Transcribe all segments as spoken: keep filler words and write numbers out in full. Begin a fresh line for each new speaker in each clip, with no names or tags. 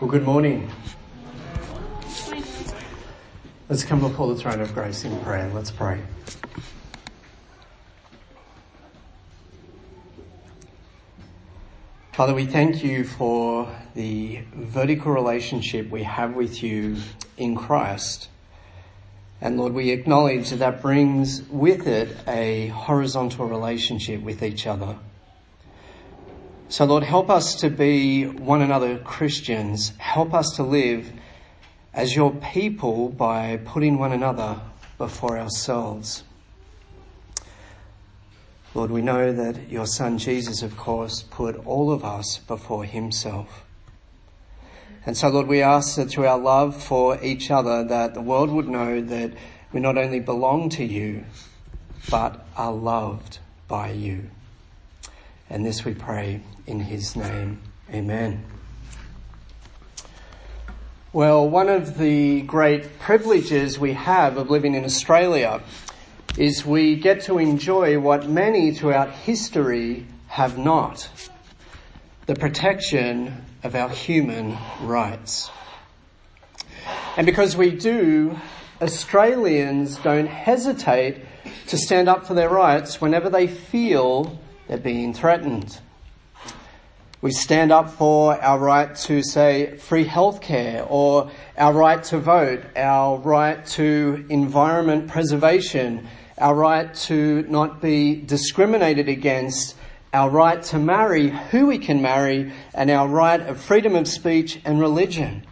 Well, good morning. Let's come before the throne of grace in prayer. Let's pray. Father, we thank you for the vertical relationship we have with you in Christ. And Lord, we acknowledge that that brings with it a horizontal relationship with each other. So Lord, help us to be one another Christians. Help us to live as your people by putting one another before ourselves. Lord, we know that your Son Jesus, of course, put all of us before himself. And so, Lord, we ask that through our love for each other, that the world would know that we not only belong to you, but are loved by you. And this we pray in his name. Amen. Well, one of the great privileges we have of living in Australia is we get to enjoy what many throughout history have not: the protection of our human rights. And because we do, Australians don't hesitate to stand up for their rights whenever they feel they're being threatened. We stand up for our right to, say, free healthcare, or our right to vote, our right to environment preservation, our right to not be discriminated against, our right to marry who we can marry, and our right of freedom of speech and religion.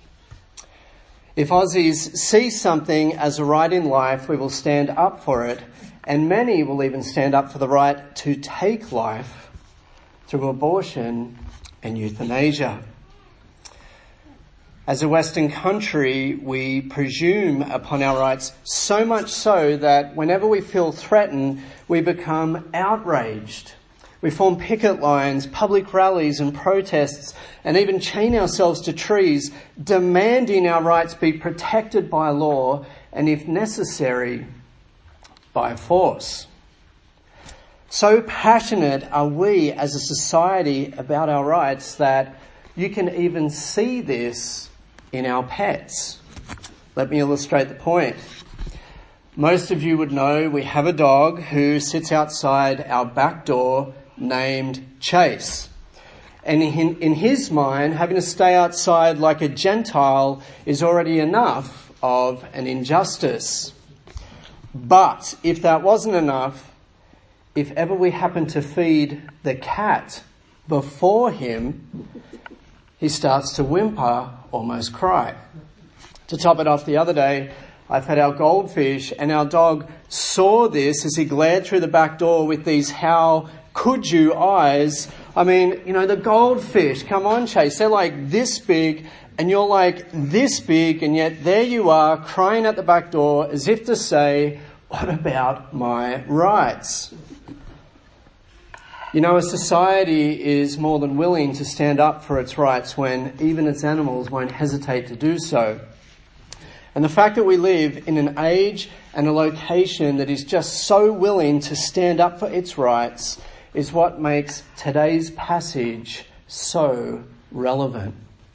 If Aussies see something as a right in life, we will stand up for it, and many will even stand up for the right to take life through abortion and euthanasia. As a Western country, we presume upon our rights so much so that whenever we feel threatened, we become outraged. We form picket lines, public rallies and protests, and even chain ourselves to trees, demanding our rights be protected by law and, if necessary, by force. So passionate are we as a society about our rights that you can even see this in our pets. Let me illustrate the point. Most of you would know we have a dog who sits outside our back door named Chase. And in, in his mind, having to stay outside like a Gentile is already enough of an injustice. But if that wasn't enough, if ever we happen to feed the cat before him, he starts to whimper, almost cry. To top it off, the other day, I fed our goldfish, and our dog saw this as he glared through the back door with these how could you eyes. I mean, you know, the goldfish, come on, Chase, they're like this big, and you're like this big, and yet there you are crying at the back door as if to say, what about my rights? You know, a society is more than willing to stand up for its rights when even its animals won't hesitate to do so. And the fact that we live in an age and a location that is just so willing to stand up for its rights is what makes today's passage so relevant.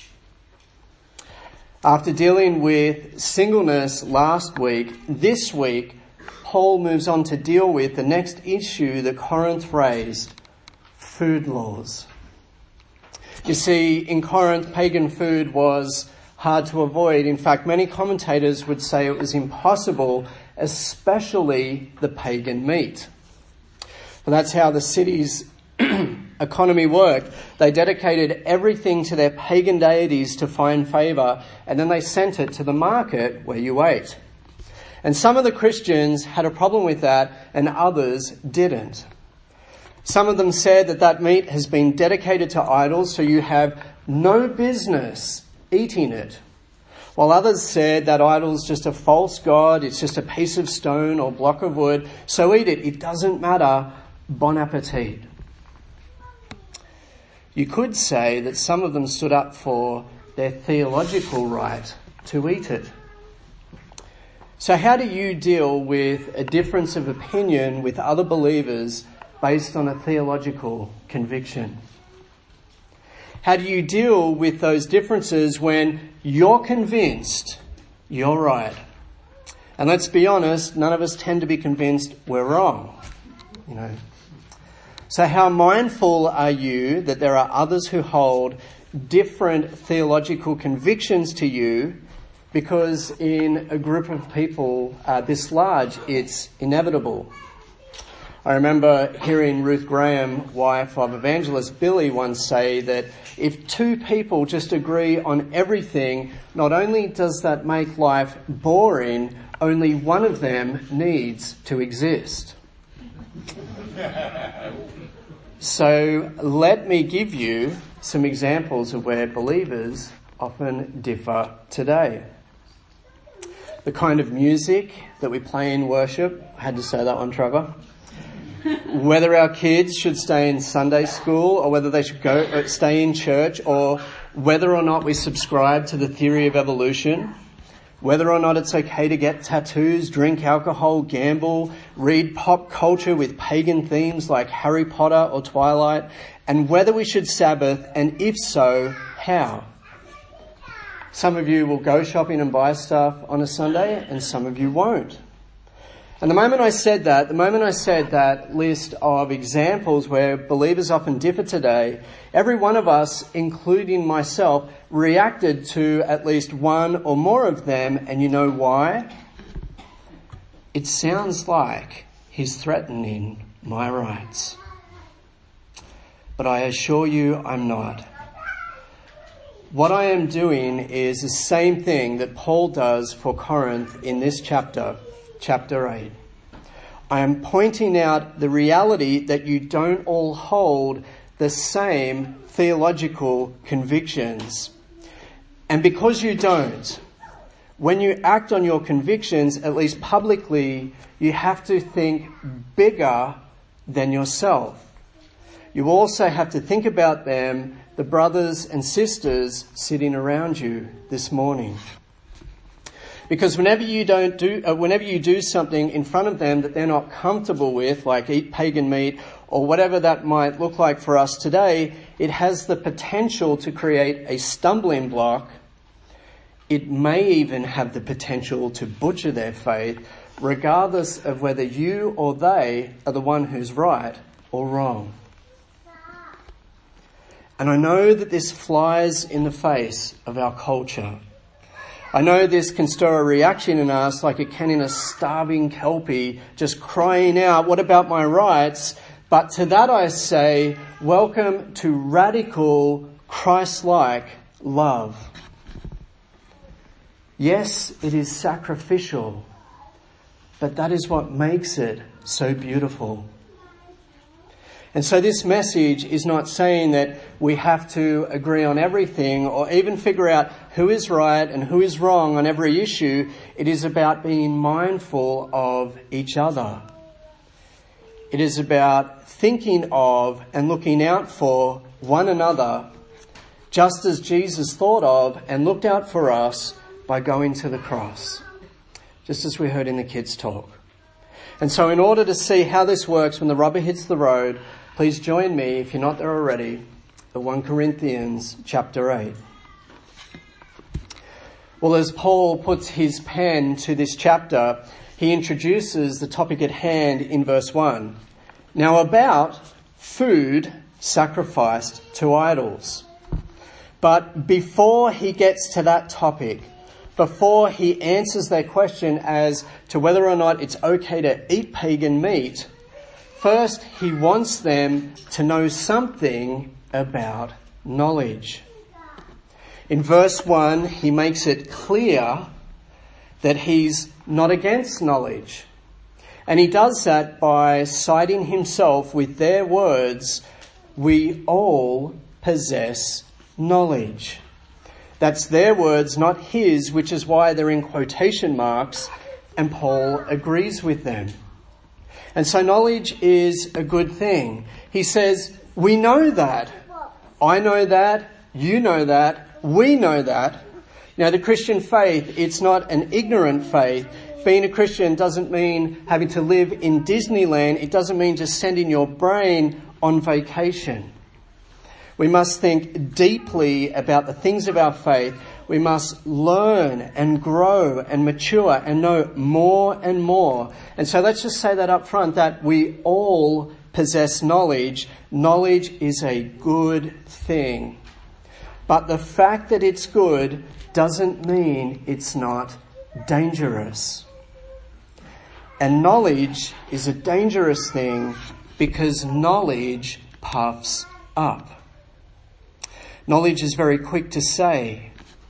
After dealing with singleness last week, this week, Paul moves on to deal with the next issue that Corinth raised: food laws. You see, in Corinth, pagan food was hard to avoid. In fact, many commentators would say it was impossible, especially the pagan meat. Well, that's how the city's economy worked. They dedicated everything to their pagan deities to find favour, and then they sent it to the market where you ate. And some of the Christians had a problem with that, and others didn't. Some of them said that that meat has been dedicated to idols, so you have no business eating it. While others said that idol's just a false god, it's just a piece of stone or block of wood, so eat it, it doesn't matter, bon appetit. You could say that some of them stood up for their theological right to eat it. So how do you deal with a difference of opinion with other believers based on a theological conviction? How do you deal with those differences when you're convinced you're right? And let's be honest, none of us tend to be convinced we're wrong, you know. So how mindful are you that there are others who hold different theological convictions to you, because in a group of people uh, this large, it's inevitable. I remember hearing Ruth Graham, wife of evangelist Billy, once say that if two people just agree on everything, not only does that make life boring, only one of them needs to exist. So let me give you some examples of where believers often differ today. The kind of music that we play in worship, I had to say that one, Trevor. Whether our kids should stay in Sunday school or whether they should go uh, stay in church, or whether or not we subscribe to the theory of evolution, whether or not it's okay to get tattoos, drink alcohol, gamble, read pop culture with pagan themes like Harry Potter or Twilight, and whether we should Sabbath, and if so, how. Some of you will go shopping and buy stuff on a Sunday, and some of you won't. And the moment I said that, the moment I said that list of examples where believers often differ today, every one of us, including myself, reacted to at least one or more of them. And you know why? It sounds like he's threatening my rights. But I assure you I'm not. What I am doing is the same thing that Paul does for Corinth in this chapter. Chapter eight. I am pointing out the reality that you don't all hold the same theological convictions. And because you don't, when you act on your convictions, at least publicly, you have to think bigger than yourself. You also have to think about them, the brothers and sisters sitting around you this morning. Because whenever you don't do, uh, whenever you do something in front of them that they're not comfortable with, like eat pagan meat or whatever that might look like for us today, it has the potential to create a stumbling block. It may even have the potential to butcher their faith, regardless of whether you or they are the one who's right or wrong. And I know that this flies in the face of our culture. I know this can stir a reaction in us like it can in a starving Kelpie just crying out, what about my rights? But to that I say, welcome to radical Christ-like love. Yes, it is sacrificial, but that is what makes it so beautiful. And so this message is not saying that we have to agree on everything or even figure out who is right and who is wrong on every issue. It is about being mindful of each other. It is about thinking of and looking out for one another, just as Jesus thought of and looked out for us by going to the cross, just as we heard in the kids' talk. And so in order to see how this works when the rubber hits the road, please join me, if you're not there already, at First Corinthians chapter eight. Well, as Paul puts his pen to this chapter, he introduces the topic at hand in verse one. Now about food sacrificed to idols. But before he gets to that topic, before he answers their question as to whether or not it's okay to eat pagan meat, first, he wants them to know something about knowledge. In verse one, he makes it clear that he's not against knowledge. And he does that by citing himself with their words, we all possess knowledge. That's their words, not his, which is why they're in quotation marks, and Paul agrees with them. And so knowledge is a good thing. He says, we know that. I know that. You know that. We know that. Now, the Christian faith, it's not an ignorant faith. Being a Christian doesn't mean having to live in Disneyland. It doesn't mean just sending your brain on vacation. We must think deeply about the things of our faith. We must learn and grow and mature and know more and more. And so let's just say that up front, that we all possess knowledge. Knowledge is a good thing. But the fact that it's good doesn't mean it's not dangerous. And knowledge is a dangerous thing because knowledge puffs up. Knowledge is very quick to say,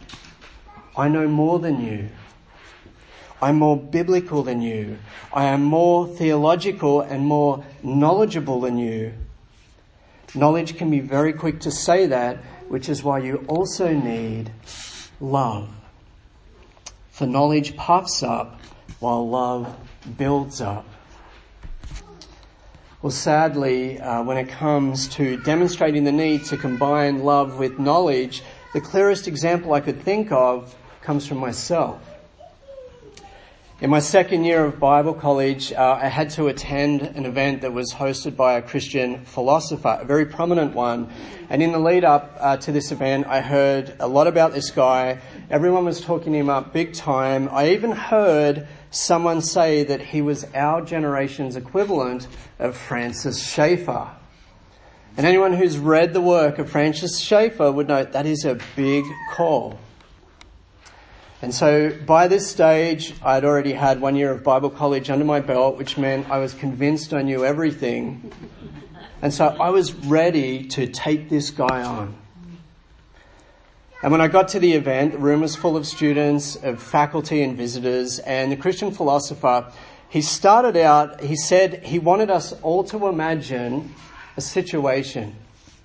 I know more than you. I'm more biblical than you. I am more theological and more knowledgeable than you. Knowledge can be very quick to say that, which is why you also need love. For knowledge puffs up while love builds up. Well, sadly, uh, when it comes to demonstrating the need to combine love with knowledge, the clearest example I could think of comes from myself. In my second year of Bible college, uh, I had to attend an event that was hosted by a Christian philosopher, a very prominent one. And in the lead up uh, to this event, I heard a lot about this guy. Everyone was talking him up big time. I even heard someone say that he was our generation's equivalent of Francis Schaeffer. And anyone who's read the work of Francis Schaeffer would know that is a big call. And so by this stage, I'd already had one year of Bible college under my belt, which meant I was convinced I knew everything. And so I was ready to take this guy on. And when I got to the event, the room was full of students, of faculty and visitors, and the Christian philosopher, he started out, he said he wanted us all to imagine a situation.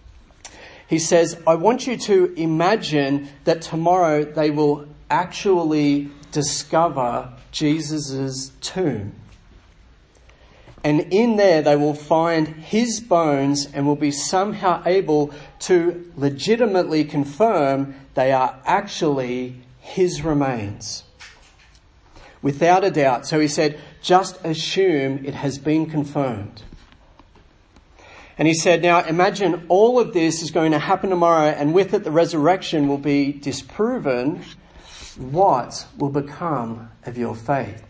He says, I want you to imagine that tomorrow they will actually discover Jesus' tomb. And in there they will find his bones and will be somehow able to legitimately confirm they are actually his remains. Without a doubt. So he said, just assume it has been confirmed. And he said, now imagine all of this is going to happen tomorrow, and with it the resurrection will be disproven. What will become of your faith?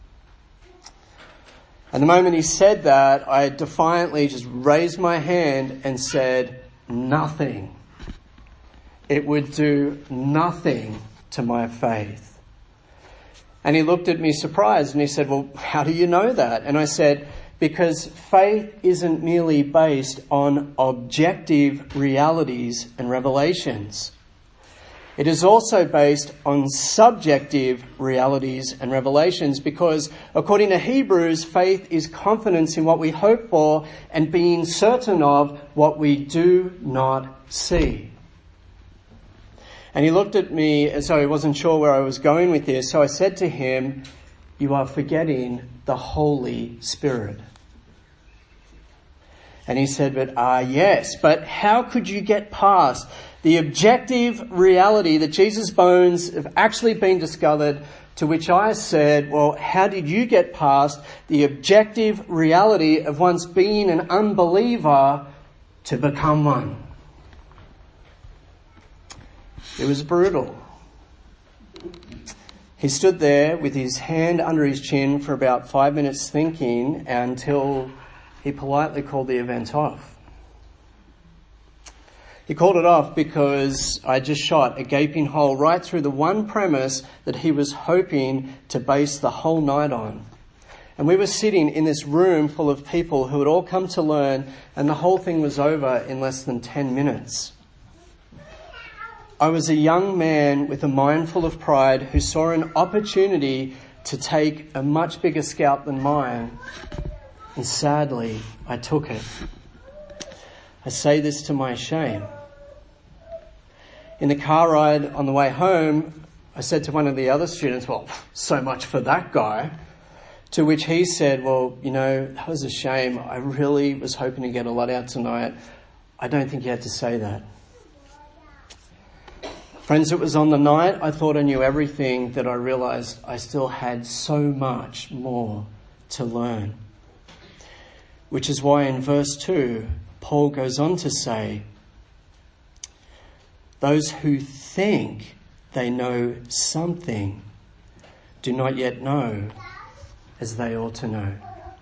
And the moment he said that, I defiantly just raised my hand and said, nothing. It would do nothing to my faith. And he looked at me surprised and he said, well, how do you know that? And I said, because faith isn't merely based on objective realities and revelations. It is also based on subjective realities and revelations, because according to Hebrews, faith is confidence in what we hope for and being certain of what we do not see. And he looked at me as though he wasn't sure where I was going with this. So I said to him, you are forgetting the Holy Spirit. And he said, but ah, yes, but how could you get past the objective reality that Jesus' bones have actually been discovered? To which I said, well, how did you get past the objective reality of once being an unbeliever to become one? It was brutal. He stood there with his hand under his chin for about five minutes thinking until he politely called the event off. He called it off because I just shot a gaping hole right through the one premise that he was hoping to base the whole night on. And we were sitting in this room full of people who had all come to learn, and the whole thing was over in less than ten minutes. I was a young man with a mind full of pride who saw an opportunity to take a much bigger scalp than mine, and sadly, I took it. I say this to my shame. In the car ride on the way home, I said to one of the other students, well, so much for that guy. To which he said, well, you know, that was a shame. I really was hoping to get a lot out tonight. I don't think you had to say that. Friends, it was on the night I thought I knew everything that I realised I still had so much more to learn. Which is why in verse two, Paul goes on to say, Those who think they know something do not yet know as they ought to know.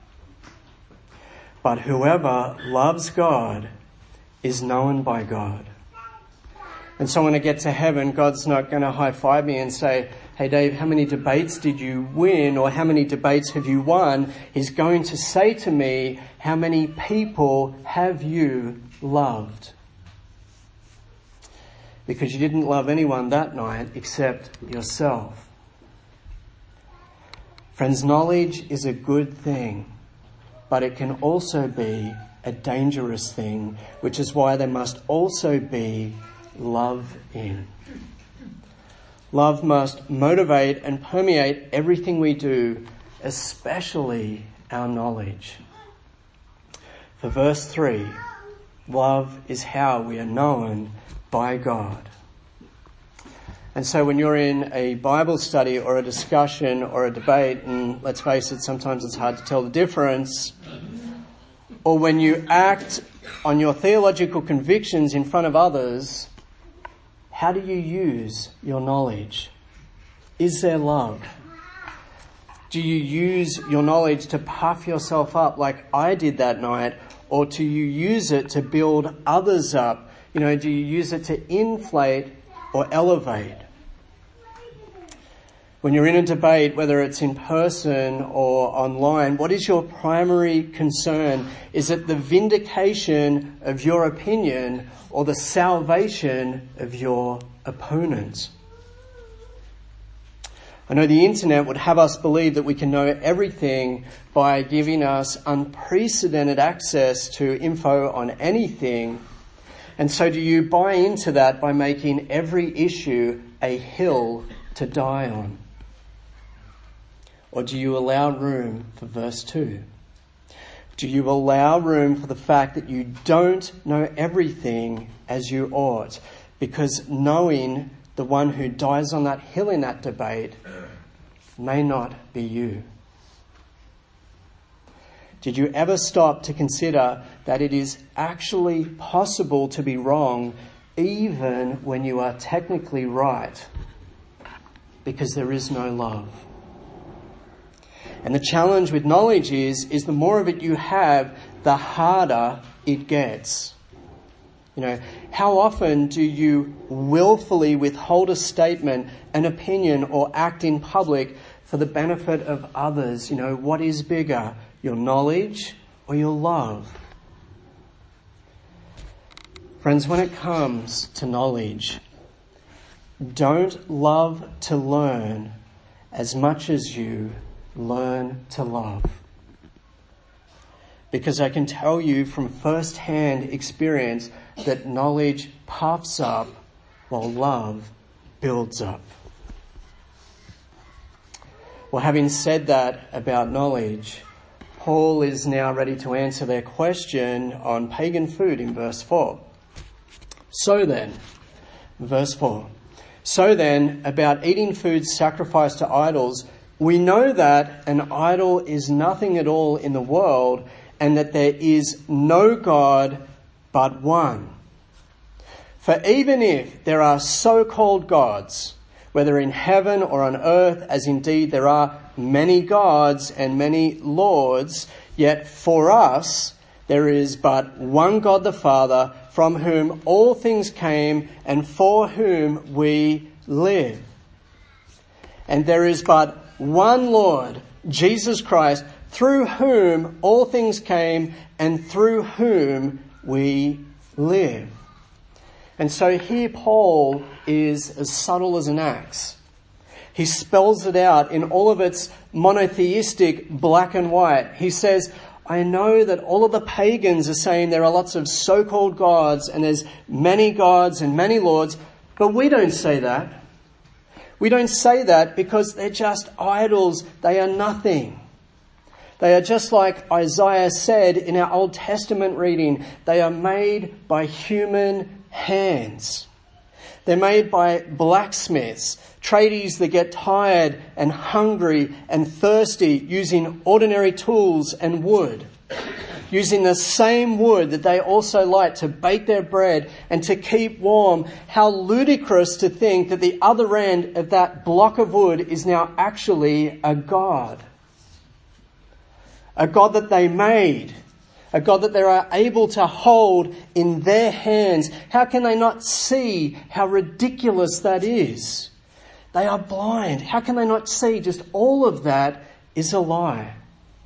But whoever loves God is known by God. And so when I get to heaven, God's not going to high-five me and say, hey Dave, how many debates did you win, or how many debates have you won? He's going to say to me, how many people have you loved? Because you didn't love anyone that night except yourself. Friends, knowledge is a good thing, but it can also be a dangerous thing, which is why there must also be love in. Love must motivate and permeate everything we do, especially our knowledge. For verse three, love is how we are known by God. And so when you're in a Bible study or a discussion or a debate, and let's face it, sometimes it's hard to tell the difference, or when you act on your theological convictions in front of others, how do you use your knowledge? Is there love? Do you use your knowledge to puff yourself up like I did that night, or do you use it to build others up? You know, do you use it to inflate or elevate? When you're in a debate, whether it's in person or online, what is your primary concern? Is it the vindication of your opinion or the salvation of your opponent? I know the internet would have us believe that we can know everything by giving us unprecedented access to info on anything. And so do you buy into that by making every issue a hill to die on? Or do you allow room for verse two? Do you allow room for the fact that you don't know everything as you ought? Because knowing the one who dies on that hill in that debate may not be you. Did you ever stop to consider that it is actually possible to be wrong even when you are technically right? Because there is no love. And the challenge with knowledge is, is the more of it you have, the harder it gets. You know, how often do you willfully withhold a statement, an opinion, or act in public for the benefit of others? You know, what is bigger, your knowledge or your love? Friends, when it comes to knowledge, don't love to learn as much as you learn to love. Because I can tell you from first-hand experience that knowledge puffs up while love builds up. Well, having said that about knowledge, Paul is now ready to answer their question on pagan food in verse four. So then, verse four, so then, about eating food sacrificed to idols, we know that an idol is nothing at all in the world, and that there is no God but one. For even if there are so-called gods, whether in heaven or on earth, as indeed there are many gods and many lords, yet for us there is but one God the Father, from whom all things came and for whom we live. And there is but one Lord, Jesus Christ, through whom all things came and through whom we live. And so here Paul is as subtle as an axe. He spells it out in all of its monotheistic black and white. He says, I know that all of the pagans are saying there are lots of so-called gods and there's many gods and many lords, but we don't say that. We don't say that because they're just idols. They are nothing. They are just like Isaiah said in our Old Testament reading. They are made by human hands. They're made by blacksmiths, tradies that get tired and hungry and thirsty using ordinary tools and wood. using the same wood that they also light to bake their bread and to keep warm. How ludicrous to think that the other end of that block of wood is now actually a god. A God that they made. A God that they are able to hold in their hands. How can they not see how ridiculous that is? They are blind. How can they not see just all of that is a lie?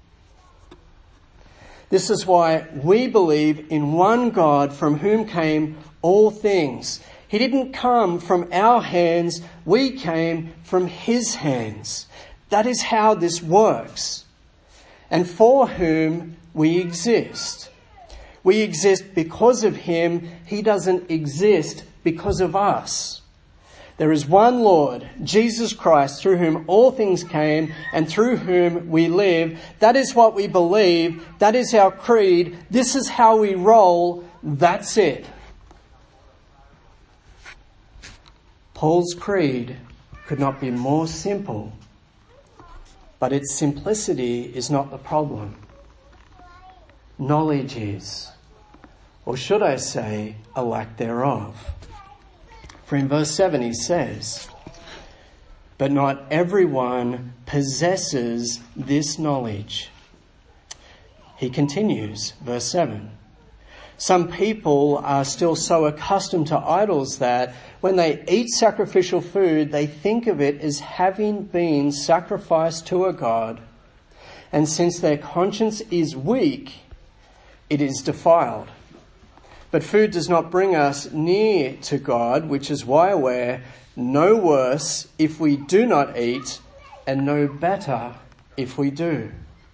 This is why we believe in one God from whom came all things. He didn't come from our hands. We came from his hands. That is how this works. And for whom we exist. We exist because of him. He doesn't exist because of us. There is one Lord, Jesus Christ, through whom all things came and through whom we live. That is what we believe. That is our creed. This is how we roll. That's it. Paul's creed could not be more simple, but its simplicity is not the problem. Knowledge is, or should I say, a lack thereof. For in verse seven he says, "But not everyone possesses this knowledge." He continues, verse seven, "Some people are still so accustomed to idols that when they eat sacrificial food, they think of it as having been sacrificed to a god. And since their conscience is weak, it is defiled. But food does not bring us near to God, which is why we're no worse if we do not eat and no better if we do."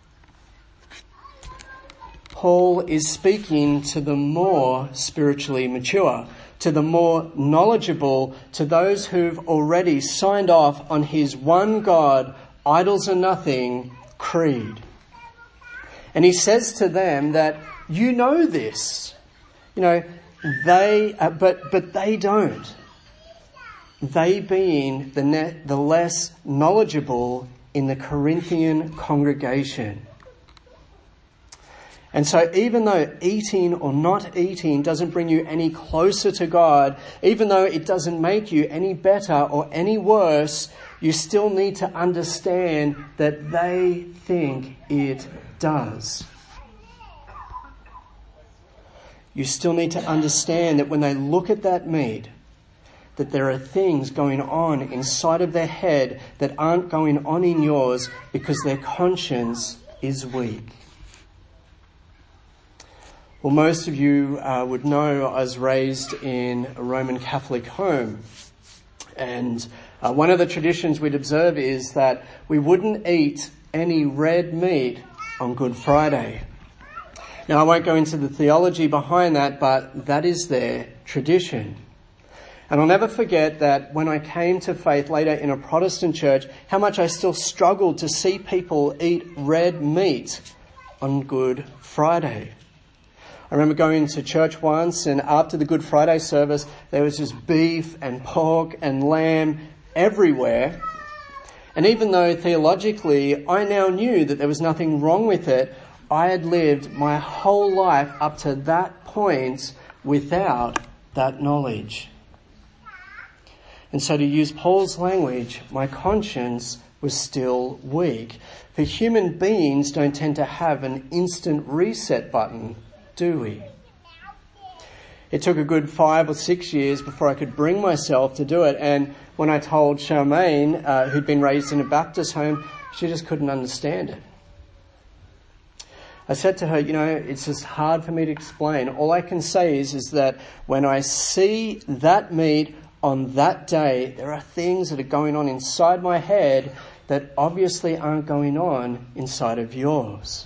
Paul is speaking to the more spiritually mature, to the more knowledgeable, to those who've already signed off on his one God, idols are nothing, creed. And he says to them that you know this. You know, they, uh, but but they don't. They being the ne- the less knowledgeable in the Corinthian congregation. And so even though eating or not eating doesn't bring you any closer to God, even though it doesn't make you any better or any worse, you still need to understand that they think it does. You still need to understand that when they look at that meat, that there are things going on inside of their head that aren't going on in yours because their conscience is weak. Well, most of you uh, would know I was raised in a Roman Catholic home. And uh, one of the traditions we'd observe is that we wouldn't eat any red meat on Good Friday. Now, I won't go into the theology behind that, but that is their tradition. And I'll never forget that when I came to faith later in a Protestant church, how much I still struggled to see people eat red meat on Good Friday. I remember going to church once, and after the Good Friday service, there was just beef and pork and lamb everywhere. And even though theologically I now knew that there was nothing wrong with it, I had lived my whole life up to that point without that knowledge. And so to use Paul's language, my conscience was still weak. For human beings don't tend to have an instant reset button, do we? It took a good five or six years before I could bring myself to do it. And when I told Charmaine, uh, who'd been raised in a Baptist home, she just couldn't understand it. I said to her, you know, it's just hard for me to explain. All I can say is, is that when I see that meat on that day, there are things that are going on inside my head that obviously aren't going on inside of yours.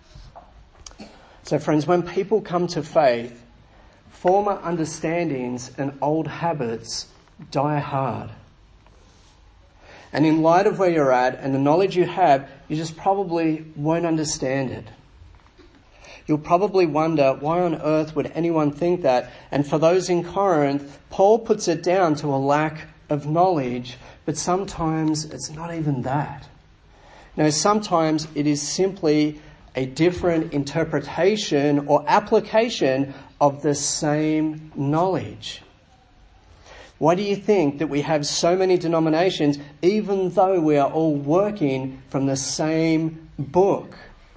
So friends, when people come to faith, former understandings and old habits die hard. And in light of where you're at and the knowledge you have, you just probably won't understand it. You'll probably wonder, why on earth would anyone think that? And for those in Corinth, Paul puts it down to a lack of knowledge, but sometimes it's not even that. You know, sometimes it is simply a different interpretation or application of the same knowledge. Why do you think that we have so many denominations even though we are all working from the same book?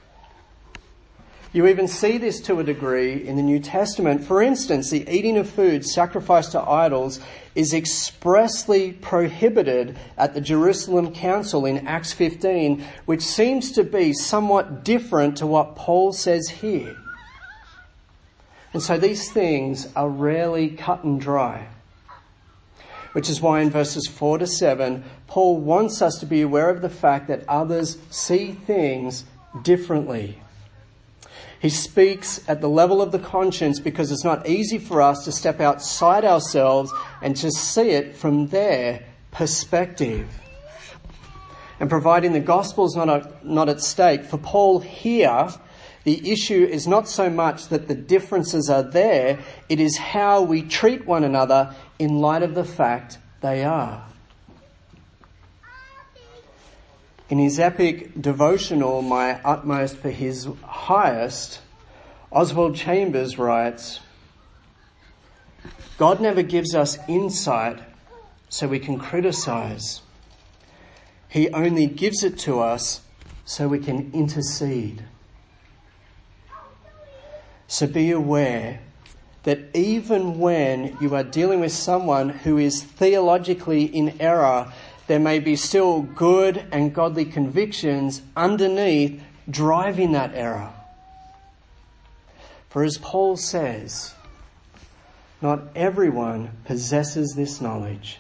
You even see this to a degree in the New Testament. For instance, the eating of food sacrificed to idols is expressly prohibited at the Jerusalem Council in Acts fifteen, which seems to be somewhat different to what Paul says here. And so these things are rarely cut and dry, which is why in verses four to seven, Paul wants us to be aware of the fact that others see things differently. He speaks at the level of the conscience because it's not easy for us to step outside ourselves and to see it from their perspective. And providing the gospel is not, a, not at stake, for Paul here, the issue is not so much that the differences are there, it is how we treat one another in light of the fact they are. In his epic devotional, My Utmost for His Highest, Oswald Chambers writes, God never gives us insight so we can criticize. He only gives it to us so we can intercede. So be aware that even when you are dealing with someone who is theologically in error, there may be still good and godly convictions underneath driving that error. For as Paul says, not everyone possesses this knowledge.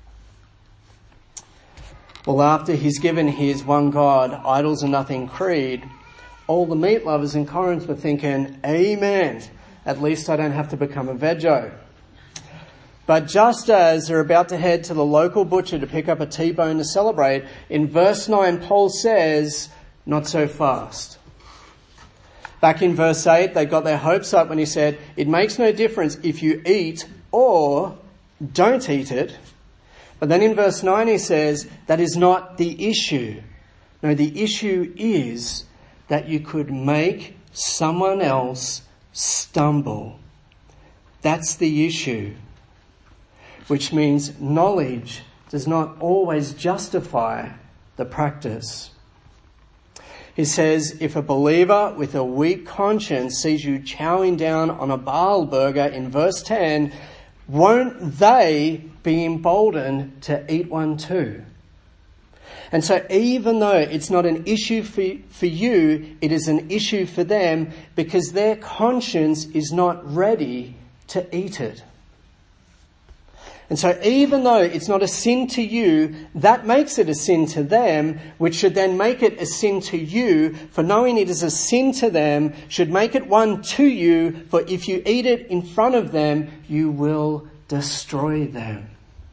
Well, after he's given his one God, idols are nothing creed, all the meat lovers in Corinth were thinking, amen, at least I don't have to become a veggie. But just as they're about to head to the local butcher to pick up a T-bone to celebrate, in verse nine, Paul says, not so fast. Back in verse eight, they got their hopes up when he said, it makes no difference if you eat or don't eat it. But then in verse nine he says, that is not the issue. No, the issue is that you could make someone else stumble. That's the issue. Which means knowledge does not always justify the practice. He says, if a believer with a weak conscience sees you chowing down on a Baal burger in verse ten, won't they be emboldened to eat one too? And so even though it's not an issue for, for you, it is an issue for them because their conscience is not ready to eat it. And so even though it's not a sin to you, that makes it a sin to them, which should then make it a sin to you, for knowing it is a sin to them should make it one to you, for if you eat it in front of them, you will destroy them.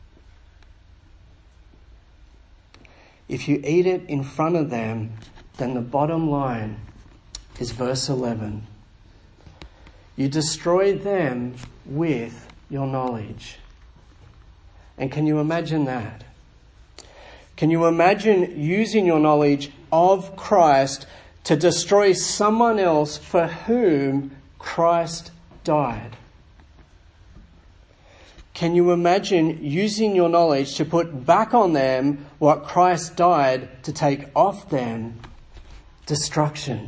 If you eat it in front of them, then the bottom line is verse eleven. You destroy them with your knowledge. And can you imagine that? Can you imagine using your knowledge of Christ to destroy someone else for whom Christ died? Can you imagine using your knowledge to put back on them what Christ died to take off them? Destruction.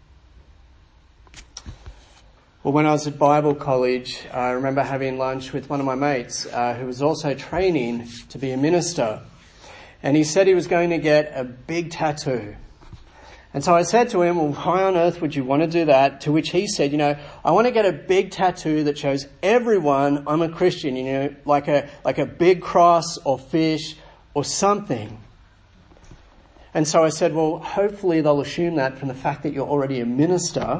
Well, when I was at Bible college, I remember having lunch with one of my mates uh, who was also training to be a minister. And he said he was going to get a big tattoo. And so I said to him, well, why on earth would you want to do that? To which he said, you know, I want to get a big tattoo that shows everyone I'm a Christian, you know, like a, like a big cross or fish or something. And so I said, well, hopefully they'll assume that from the fact that you're already a minister.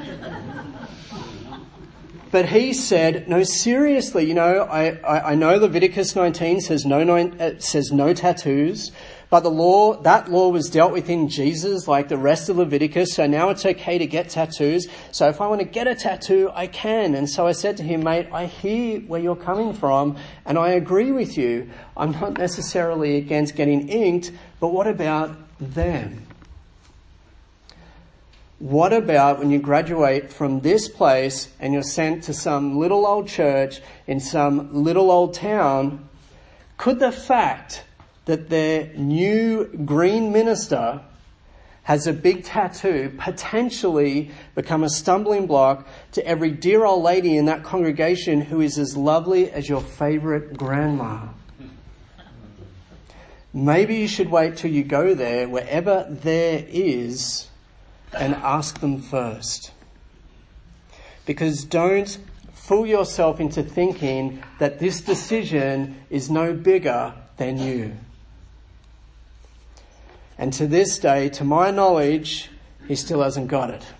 But he said, no, seriously, you know, I, I, I know Leviticus nineteen says no, no, uh, says no tattoos, but the law, that law was dealt with in Jesus like the rest of Leviticus, so now it's okay to get tattoos. So if I want to get a tattoo, I can. And so I said to him, mate, I hear where you're coming from, and I agree with you. I'm not necessarily against getting inked, but what about them? What about when you graduate from this place and you're sent to some little old church in some little old town? Could the fact that their new green minister has a big tattoo potentially become a stumbling block to every dear old lady in that congregation who is as lovely as your favourite grandma? Maybe you should wait till you go there, wherever there is, and ask them first. Because don't fool yourself into thinking that this decision is no bigger than you. And to this day, to my knowledge, he still hasn't got it.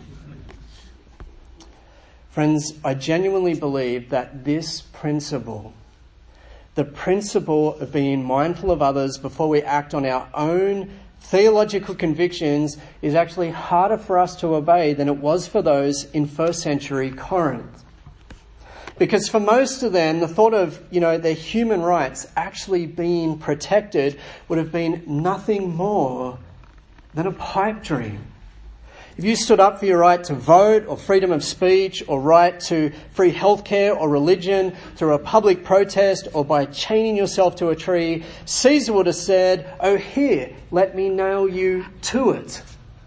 Friends, I genuinely believe that this principle, the principle of being mindful of others before we act on our own theological convictions, is actually harder for us to obey than it was for those in first century Corinth. Because for most of them, the thought of, you know, their human rights actually being protected would have been nothing more than a pipe dream. If you stood up for your right to vote or freedom of speech or right to free healthcare or religion through a public protest or by chaining yourself to a tree, Caesar would have said, "Oh, here, let me nail you to it."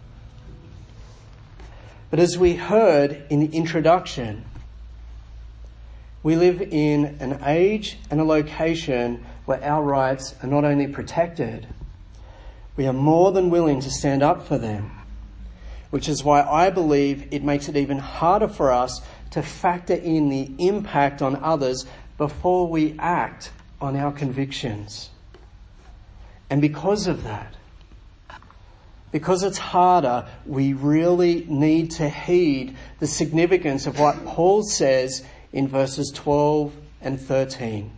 But as we heard in the introduction, we live in an age and a location where our rights are not only protected, we are more than willing to stand up for them. Which is why I believe it makes it even harder for us to factor in the impact on others before we act on our convictions. And because of that, because it's harder, we really need to heed the significance of what Paul says in verses twelve and thirteen.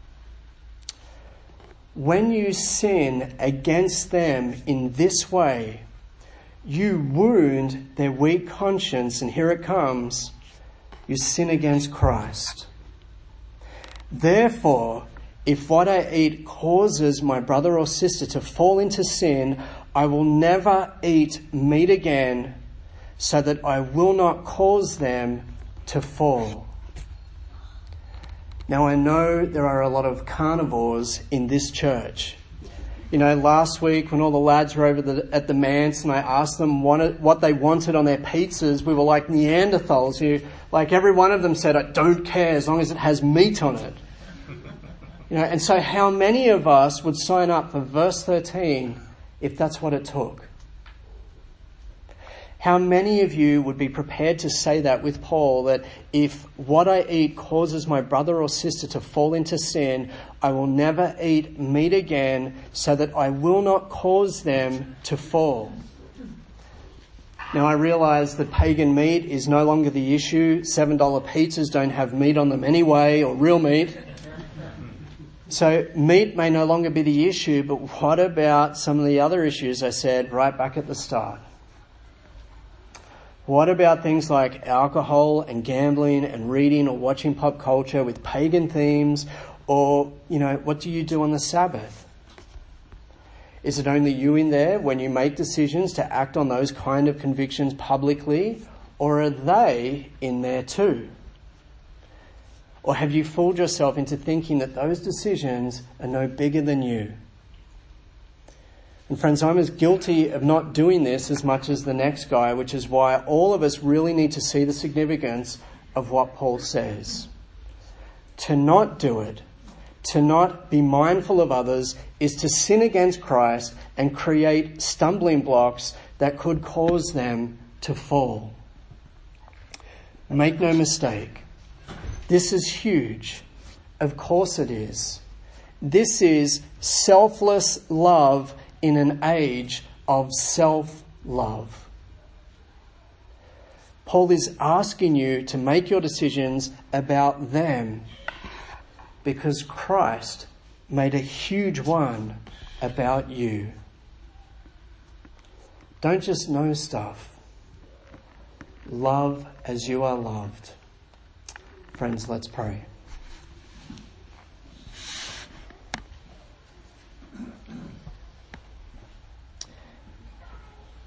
When you sin against them in this way, you wound their weak conscience, and here it comes, you sin against Christ. Therefore, if what I eat causes my brother or sister to fall into sin, I will never eat meat again, so that I will not cause them to fall. Now, I know there are a lot of carnivores in this church. You know, last week when all the lads were over the, at the manse and I asked them what, what they wanted on their pizzas, we were like Neanderthals who, like every one of them said, "I don't care as long as it has meat on it." You know, and so how many of us would sign up for verse thirteen if that's what it took? How many of you would be prepared to say that with Paul, that if what I eat causes my brother or sister to fall into sin, I will never eat meat again, so that I will not cause them to fall? Now, I realise that pagan meat is no longer the issue. seven dollar pizzas don't have meat on them anyway, or real meat. So meat may no longer be the issue, but what about some of the other issues I said right back at the start? What about things like alcohol and gambling and reading or watching pop culture with pagan themes? Or, you know, what do you do on the Sabbath? Is it only you in there when you make decisions to act on those kind of convictions publicly? Or are they in there too? Or have you fooled yourself into thinking that those decisions are no bigger than you? And friends, I'm as guilty of not doing this as much as the next guy, which is why all of us really need to see the significance of what Paul says. To not do it, to not be mindful of others, is to sin against Christ and create stumbling blocks that could cause them to fall. Make no mistake, this is huge. Of course it is. This is selfless love in an age of self-love. Paul is asking you to make your decisions about them because Christ made a huge one about you. Don't just know stuff. Love as you are loved. Friends, let's pray.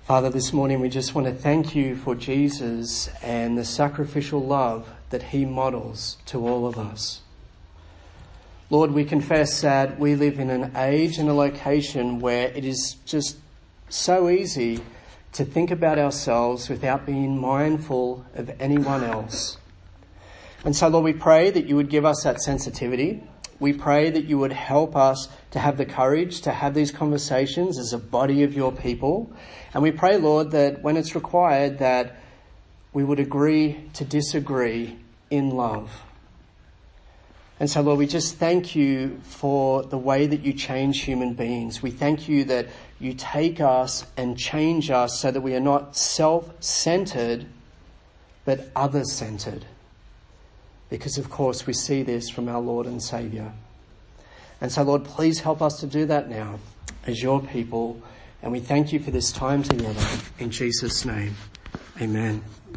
Father, this morning we just want to thank you for Jesus and the sacrificial love that he models to all of us. Lord, we confess that we live in an age and a location where it is just so easy to think about ourselves without being mindful of anyone else. And so, Lord, we pray that you would give us that sensitivity. We pray that you would help us to have the courage to have these conversations as a body of your people. And we pray, Lord, that when it's required, that we would agree to disagree in love. And so, Lord, we just thank you for the way that you change human beings. We thank you that you take us and change us so that we are not self-centered, but other-centered. Because, of course, we see this from our Lord and Saviour. And so, Lord, please help us to do that now as your people. And we thank you for this time together. In Jesus' name, amen.